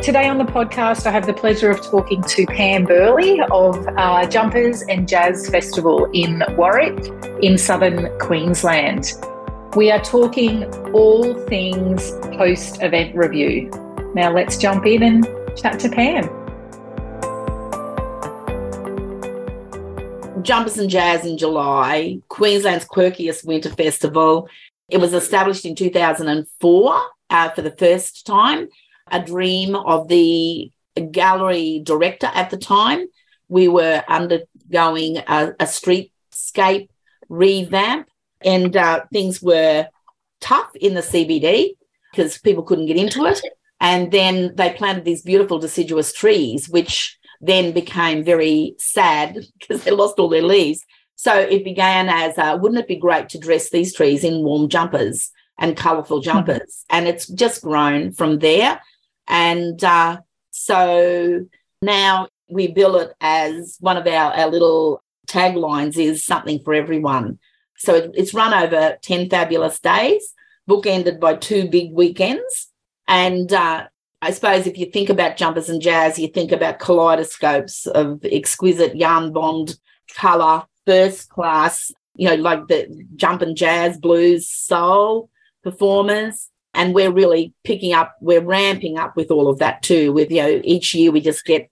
Today on the podcast, I have the pleasure of talking to Pam Burley of Jumpers and Jazz Festival in Warwick in southern Queensland. We are talking all things post-event review. Now let's jump in and chat to Pam. Jumpers and Jazz in July, Queensland's quirkiest winter festival. It was established in 2004 for the first time. A dream of the gallery director at the time. We were undergoing a streetscape revamp, and things were tough in the CBD because people couldn't get into it. And then they planted these beautiful deciduous trees, which then became very sad because they lost all their leaves. So it began as, wouldn't it be great to dress these trees in warm jumpers and colourful jumpers? And it's just grown from there. And so now we bill it as one of our little taglines is something for everyone. So it's run over 10 fabulous days, bookended by 2 big weekends. And I suppose if you think about Jumpers and Jazz, you think about kaleidoscopes of exquisite yarn bond colour, first class, like the jump and jazz, blues, soul performers. And we're really we're ramping up with all of that too. With, each year we just get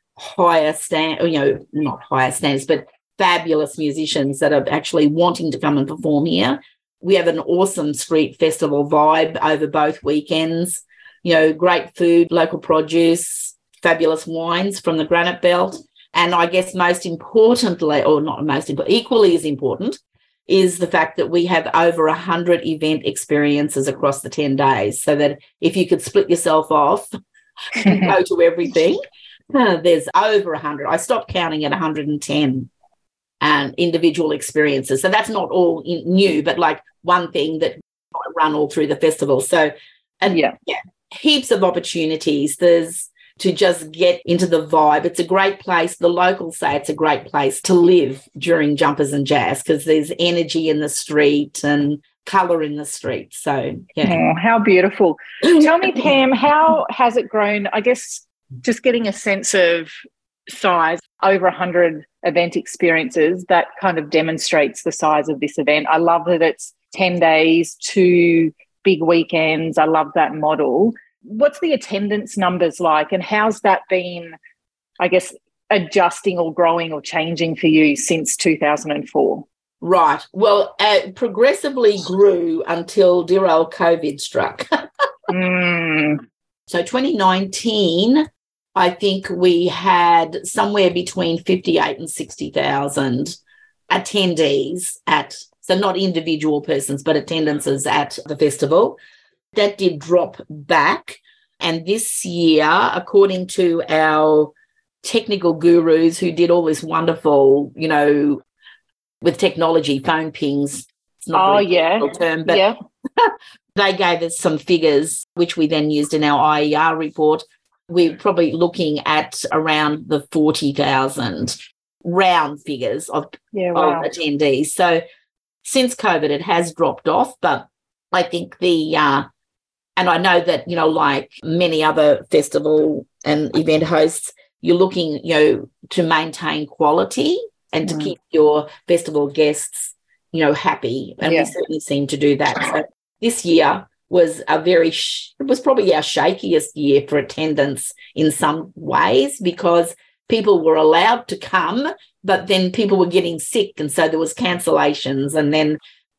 not higher standards, but fabulous musicians that are actually wanting to come and perform here. We have an awesome street festival vibe over both weekends. Great food, local produce, fabulous wines from the Granite Belt. And I guess most importantly, or not most important, equally as important, is the fact that we have over 100 event experiences across the 10 days, so that if you could split yourself off and go to everything, there's over 100. I stopped counting at 110 individual experiences. So that's not all new, but like one thing that might run all through the festival. So, heaps of opportunities. There's to just get into the vibe. It's a great place. The locals say it's a great place to live during Jumpers and Jazz because there's energy in the street and colour in the street. So, Oh, how beautiful. Tell me, Pam, how has it grown? I guess just getting a sense of size, over 100 event experiences, that kind of demonstrates the size of this event. I love that it's 10 days, 2 big weekends. I love that model. What's the attendance numbers like, and how's that been, I guess, adjusting or growing or changing for you since 2004? Right. Well, it progressively grew until dear old COVID struck. So 2019, I think we had somewhere between 58 and 60,000 attendees so not individual persons, but attendances at the festival. That did drop back. And this year, according to our technical gurus who did all this wonderful, with technology, phone pings. It's not a technical term, but they gave us some figures, which we then used in our IER report. We're probably looking at around the 40,000 round figures of attendees. So since COVID, it has dropped off, but I think and I know that, like many other festival and event hosts, you're looking, to maintain quality and to keep your festival guests, happy. And we certainly seem to do that. So this year was it was probably our shakiest year for attendance in some ways, because people were allowed to come, but then people were getting sick. And so there was cancellations, and then,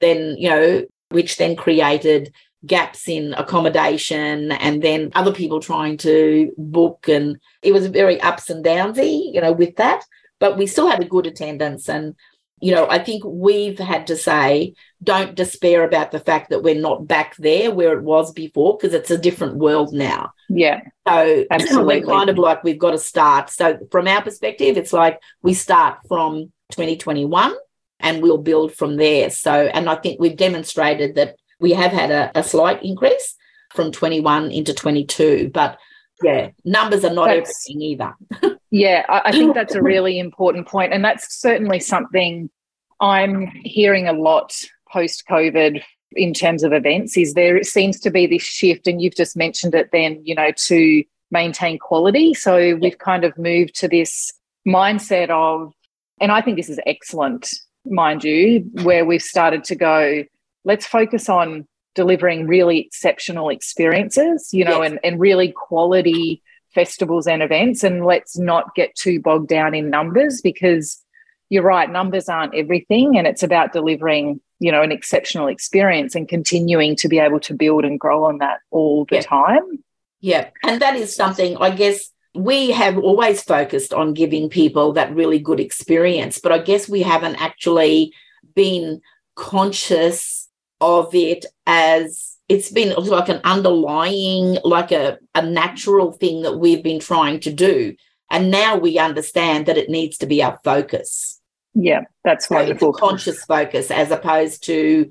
which then created gaps in accommodation, and then other people trying to book, and it was very ups and downsy, with that. But we still had a good attendance, and I think we've had to say, don't despair about the fact that we're not back there where it was before, because it's a different world now. Yeah. So absolutely. We're kind of like, we've got to start. So from our perspective, it's like we start from 2021 and we'll build from there. So, and I think we've demonstrated that we have had a slight increase from 21 into 22, but numbers are not everything either. I think that's a really important point, and that's certainly something I'm hearing a lot post-COVID in terms of events. Is there seems to be this shift, and you've just mentioned it then, to maintain quality. So we've kind of moved to this mindset of, and I think this is excellent, mind you, where we've started to go, let's focus on delivering really exceptional experiences, and really quality festivals and events. And let's not get too bogged down in numbers, because you're right, numbers aren't everything. And it's about delivering, an exceptional experience and continuing to be able to build and grow on that all the time. Yeah. And that is something, I guess, we have always focused on giving people that really good experience, but I guess we haven't actually been conscious of it as it's been like an underlying, like a natural thing that we've been trying to do. And now we understand that it needs to be our focus. Yeah, that's wonderful. It's a conscious focus as opposed to,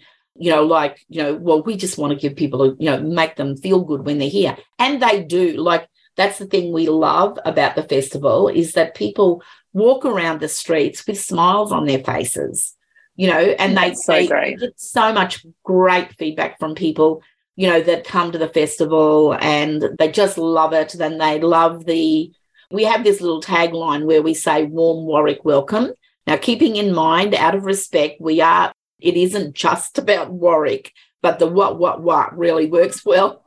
well, we just want to give people, make them feel good when they're here. And they do. Like, that's the thing we love about the festival, is that people walk around the streets with smiles on their faces, and they get so much great feedback from people, that come to the festival, and they just love it. Then they love we have this little tagline where we say, warm Warwick welcome. Now, keeping in mind, out of respect, it isn't just about Warwick, but the what really works well.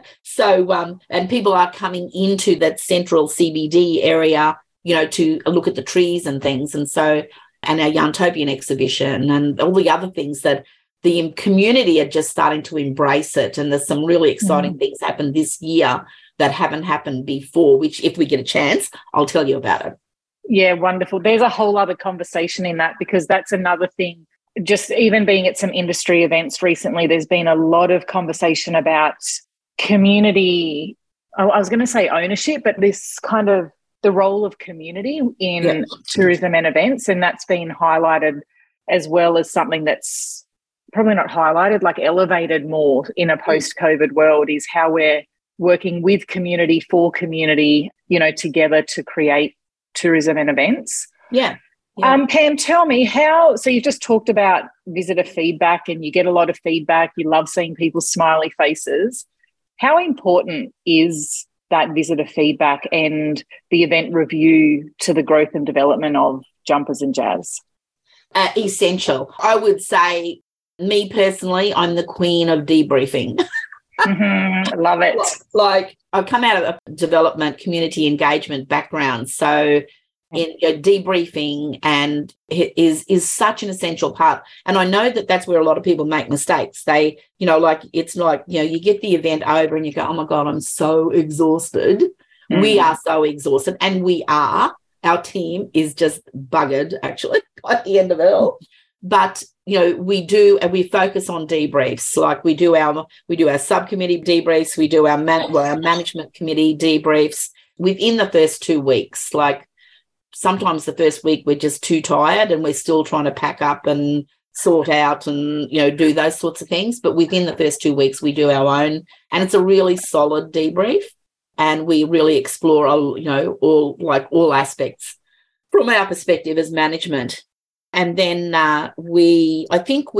So, and people are coming into that central CBD area, to look at the trees and things. And so, and our Yarntopian exhibition and all the other things that the community are just starting to embrace it. And there's some really exciting things happen this year that haven't happened before, which if we get a chance, I'll tell you about it. Yeah, wonderful. There's a whole other conversation in that, because that's another thing. Just even being at some industry events recently, there's been a lot of conversation about community. I was going to say ownership, but this kind of the role of community in tourism and events. And that's been highlighted as well as something that's probably not highlighted, like elevated more in a post-COVID world, is how we're working with community for community, together to create tourism and events. Yeah. Pam, tell me so you've just talked about visitor feedback, and you get a lot of feedback. You love seeing people's smiley faces. How important is that visitor feedback and the event review to the growth and development of Jumpers and Jazz? Essential. I would say, me personally, I'm the queen of debriefing. Love it. Like, I come out of a development, community engagement background, so debriefing and is such an essential part. And I know that that's where a lot of people make mistakes. They, it's like, you get the event over and you go, oh my God, I'm so exhausted. We are so exhausted, and our team is just buggered actually by the end of it all. But we do, and we focus on debriefs. Like we do our subcommittee debriefs, we do our management committee debriefs within the first 2 weeks. Like sometimes the first week we're just too tired and we're still trying to pack up and sort out and do those sorts of things. But within the first 2 weeks we do our own, and it's a really solid debrief, and we really explore all aspects from our perspective as management. And then I think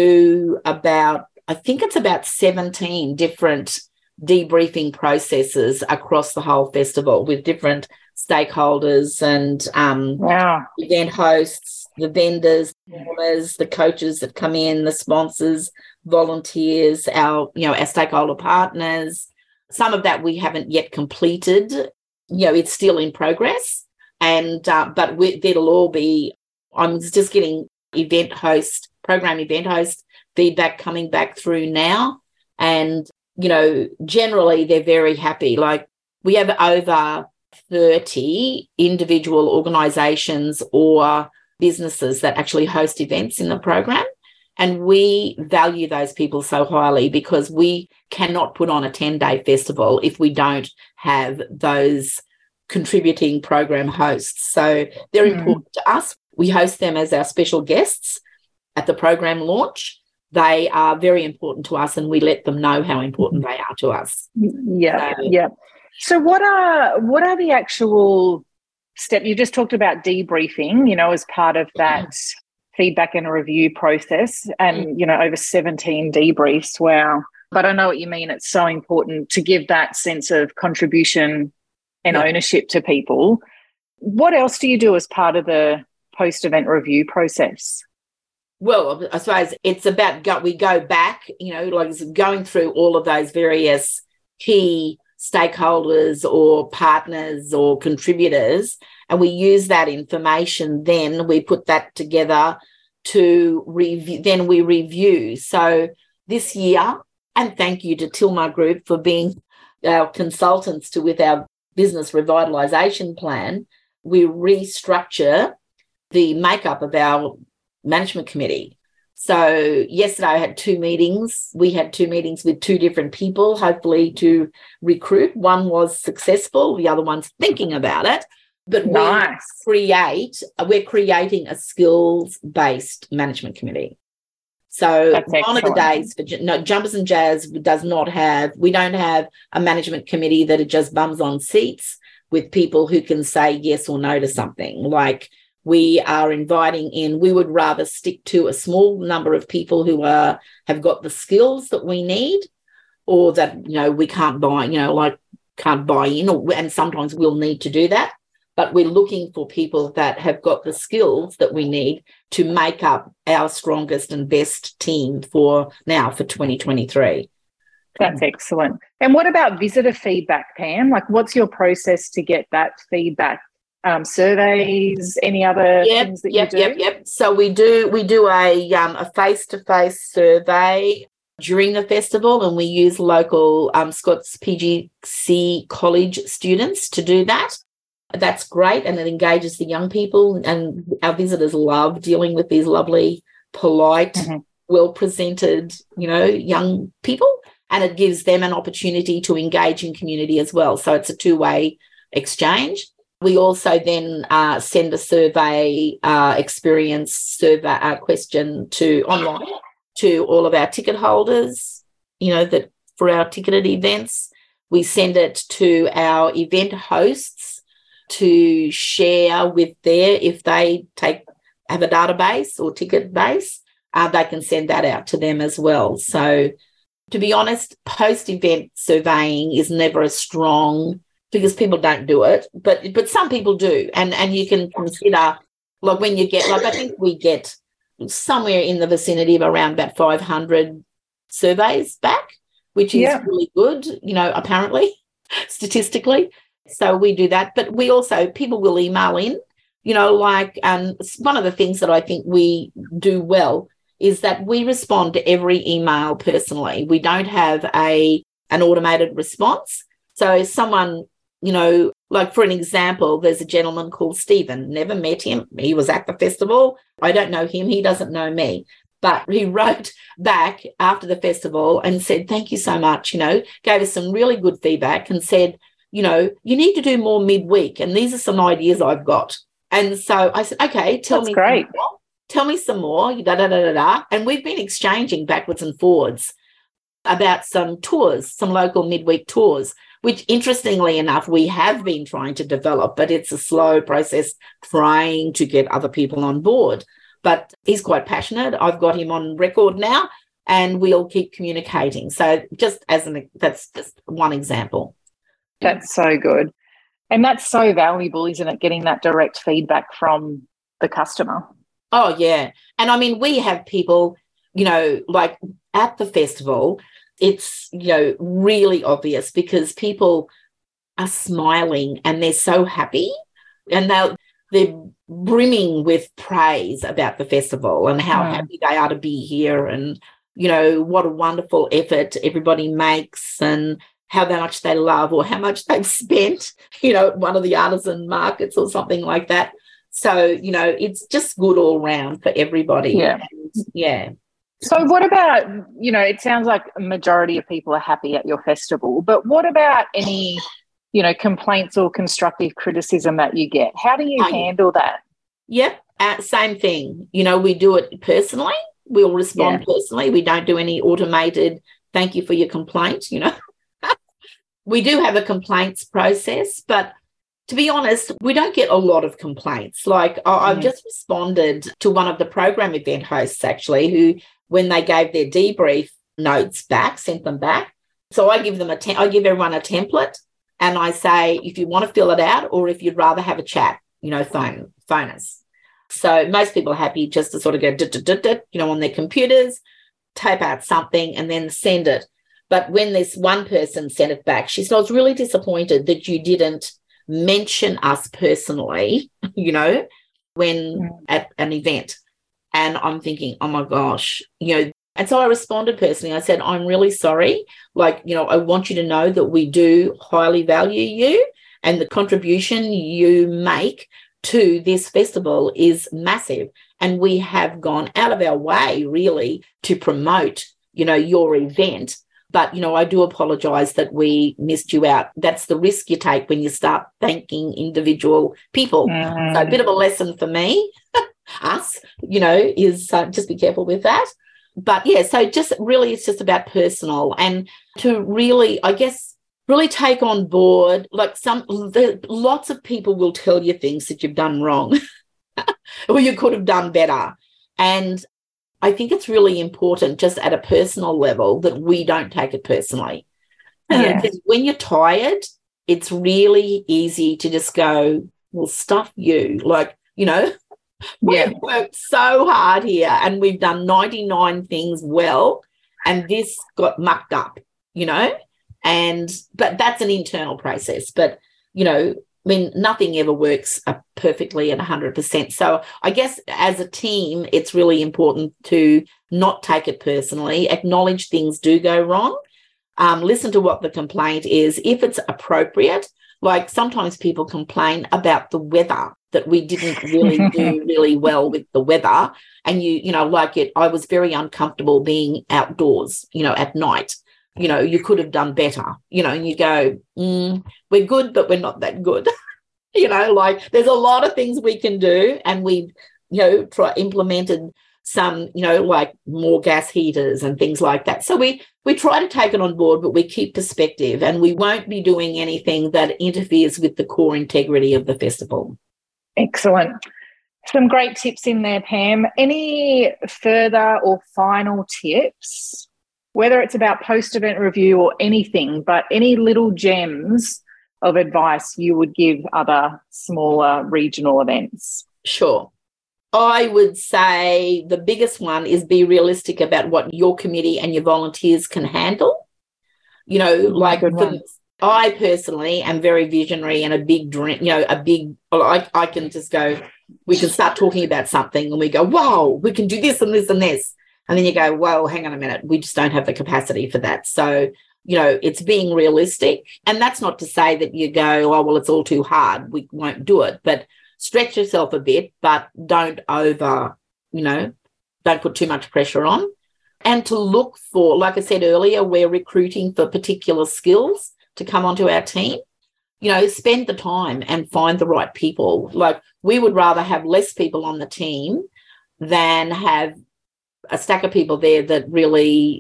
it's about 17 different debriefing processes across the whole festival with different stakeholders and event hosts, the vendors, the coaches that come in, the sponsors, volunteers, our stakeholder partners. Some of that we haven't yet completed. It's still in progress, and but it'll all be. I'm just getting program event host feedback coming back through now. And, generally they're very happy. Like we have over 30 individual organisations or businesses that actually host events in the program. And we value those people so highly, because we cannot put on a 10-day festival if we don't have those contributing program hosts. So they're important to us. We host them as our special guests at the program launch. They are very important to us, and we let them know how important they are to us. Yeah. So what are the actual steps? You just talked about debriefing, as part of that feedback and review process, and, over 17 debriefs. Wow. But I know what you mean. It's so important to give that sense of contribution and ownership to people. What else do you do as part of the post-event review process? Well, I suppose it's about we go back, like going through all of those various key stakeholders or partners or contributors, and we use that information. Then we put that together to review. Then we review. So this year, and thank you to Tilmar Group for being our consultants with our business revitalisation plan, we restructure the makeup of our management committee. So yesterday I had 2 meetings. We had 2 meetings with 2 different people, hopefully to recruit. One was successful, the other one's thinking about it. But nice. We're creating a skills-based management committee. So one of the days for Jumpers and Jazz we don't have a management committee that are just bums on seats with people who can say yes or no to something. Like, we are inviting in, we would rather stick to a small number of people who have got the skills that we need, or that, we can't buy, can't buy in, and sometimes we'll need to do that. But we're looking for people that have got the skills that we need to make up our strongest and best team for 2023. That's excellent. And what about visitor feedback, Pam? Like, what's your process to get that feedback? Surveys, any other things that you do? Yep. So we do a face-to-face survey during the festival, and we use local Scots PGC college students to do that. That's great, and it engages the young people, and our visitors love dealing with these lovely, polite, well-presented, young people, and it gives them an opportunity to engage in community as well. So it's a two-way exchange. We also then send a survey experience survey question online to all of our ticket holders, that for our ticketed events. We send it to our event hosts to share with if they have a database or ticket base, they can send that out to them as well. So to be honest, post-event surveying is never as strong because people don't do it, but some people do. And you can consider, like, when you get, I think we get somewhere in the vicinity of around about 500 surveys back, which is really good, apparently, statistically. So we do that. But we also, people will email in, one of the things that I think we do well is that we respond to every email personally. We don't have an automated response. So someone, like for an example, there's a gentleman called Stephen, never met him. He was at the festival. I don't know him. He doesn't know me. But he wrote back after the festival and said, thank you so much, gave us some really good feedback and said, you need to do more midweek. And these are some ideas I've got. And so I said, okay, tell me some more, And we've been exchanging backwards and forwards about some tours, some local midweek tours, which interestingly enough, we have been trying to develop, but it's a slow process trying to get other people on board. But he's quite passionate. I've got him on record now, and we'll keep communicating. So that's just one example. That's so good. And that's so valuable, isn't it? Getting that direct feedback from the customer. Oh, yeah. And I mean, we have people, like at the festival, it's, really obvious because people are smiling and they're so happy, and they're brimming with praise about the festival and how happy they are to be here, and, what a wonderful effort everybody makes, and how much they love or how much they've spent, at one of the artisan markets or something like that. So, it's just good all round for everybody. Yeah. And, So what about, it sounds like a majority of people are happy at your festival, but what about any, complaints or constructive criticism that you get? How do you handle that? Yep. Same thing. We do it personally. We'll respond personally. We don't do any automated, thank you for your complaint, We do have a complaints process, but to be honest, we don't get a lot of complaints. Like I've just responded to one of the program event hosts, actually, who, when they gave their debrief notes back, sent them back. So I give them I give everyone a template And I say, if you want to fill it out or if you'd rather have a chat, phone us. So most people are happy just to sort of go, on their computers, type out something and then send it. But when this one person sent it back, she said, I was really disappointed that you didn't mention us personally, when at an event. And I'm thinking, oh my gosh, and so I responded personally. I said, I'm really sorry. I want you to know that we do highly value you and the contribution you make to this festival is massive. And we have gone out of our way, really, to promote, your event. But, I do apologise that we missed you out. That's the risk you take when you start thanking individual people. So a bit of a lesson for me, us, is just be careful with that. But, yeah, so just really it's just about personal and to really, I guess, really take on board, lots of people will tell you things that you've done wrong or you could have done better. And I think it's really important just at a personal level that we don't take it personally. Because when you're tired, it's really easy to just go, well, stuff you. We've worked so hard here and we've done 99 things well and this got mucked up, but that's an internal process. But, nothing ever works perfectly at 100%. So I guess as a team, it's really important to not take it personally, acknowledge things do go wrong, listen to what the complaint is. If it's appropriate, sometimes people complain about the weather, that we didn't really do really well with the weather. And I was very uncomfortable being outdoors, at night. You could have done better, and you go, we're good, but we're not that good. There's a lot of things we can do. And we've, implemented some, more gas heaters and things like that. So we try to take it on board, but we keep perspective and we won't be doing anything that interferes with the core integrity of the festival. Excellent. Some great tips in there, Pam. Any further or final tips, whether it's about post-event review or anything, but any little gems of advice you would give other smaller regional events? Sure. I would say the biggest one is be realistic about what your committee and your volunteers can handle. I personally am very visionary and a big dream, I can just go, we can start talking about something and we go, wow, we can do this and this and this. And then you go, whoa, hang on a minute, we just don't have the capacity for that. So, it's being realistic. And that's not to say that you go, oh, well, it's all too hard, we won't do it. But stretch yourself a bit, but don't don't put too much pressure on. And to look for, like I said earlier, we're recruiting for particular skills to come onto our team. Spend the time and find the right people. We would rather have less people on the team than have a stack of people there that really,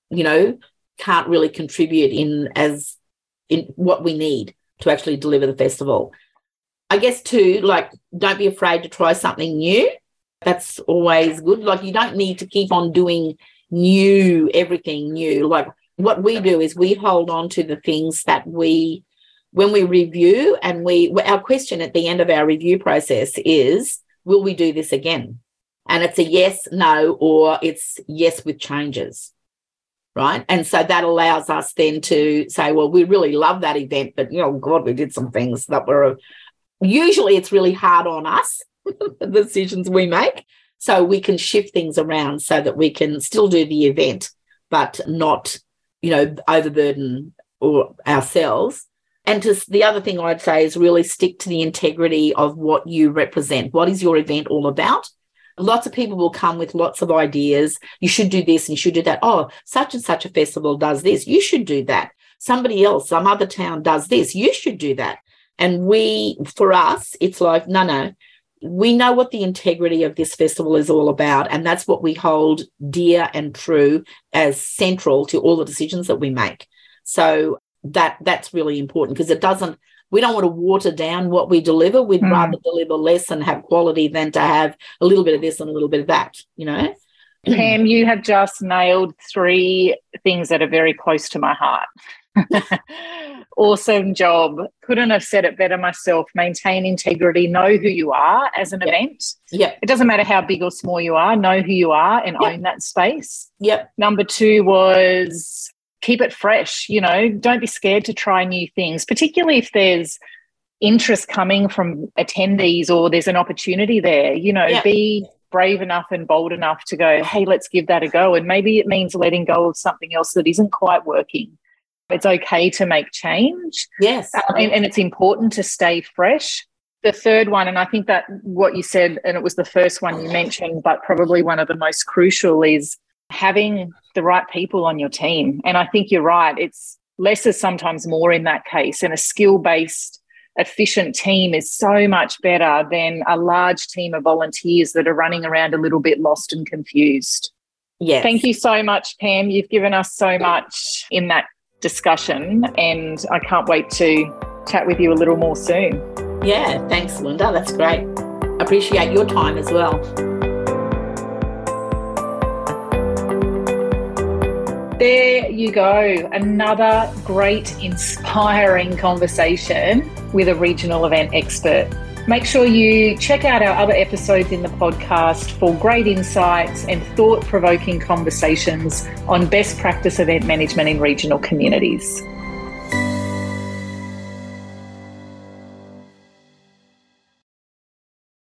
can't really contribute in what we need to actually deliver the festival. I guess too, don't be afraid to try something new. That's always good. You don't need to keep on doing everything new. What we do is we hold on to the things that when we review, and our question at the end of our review process is, will we do this again? And it's a yes, no, or it's yes with changes, right? And so that allows us then to say, well, we really love that event, but, God, we did some things that were, usually it's really hard on us, the decisions we make. So we can shift things around so that we can still do the event, but not, overburden ourselves. And the other thing I'd say is really stick to the integrity of what you represent. What is your event all about? Lots of people will come with lots of ideas. You should do this and you should do that. Oh, such and such a festival does this. You should do that. Somebody else, some other town does this. You should do that. And for us, it's like, no. We know what the integrity of this festival is all about, and that's what we hold dear and true as central to all the decisions that we make. So that's really important, because we don't want to water down what we deliver. We'd rather deliver less and have quality than to have a little bit of this and a little bit of that, Pam, you have just nailed 3 things that are very close to my heart. Awesome job. Couldn't have said it better myself. Maintain integrity. Know who you are as an event. Yep. It doesn't matter how big or small you are. Know who you are and own that space. Yep. Number 2 was keep it fresh. You know, don't be scared to try new things, particularly if there's interest coming from attendees or there's an opportunity there. You know, be brave enough and bold enough to go, hey, let's give that a go. And maybe it means letting go of something else that isn't quite working. It's okay to make change. Yes. And it's important to stay fresh. The third one, and I think that what you said, and it was the first one you mentioned, but probably one of the most crucial, is having the right people on your team. And I think you're right. It's less is sometimes more in that case. And a skill-based, efficient team is so much better than a large team of volunteers that are running around a little bit lost and confused. Yes. Thank you so much, Pam. You've given us so much in that discussion, and I can't wait to chat with you a little more soon. Yeah, thanks, Linda. That's great. Appreciate your time as well. There you go. Another great, inspiring conversation with a regional event expert. Make sure you check out our other episodes in the podcast for great insights and thought-provoking conversations on best practice event management in regional communities.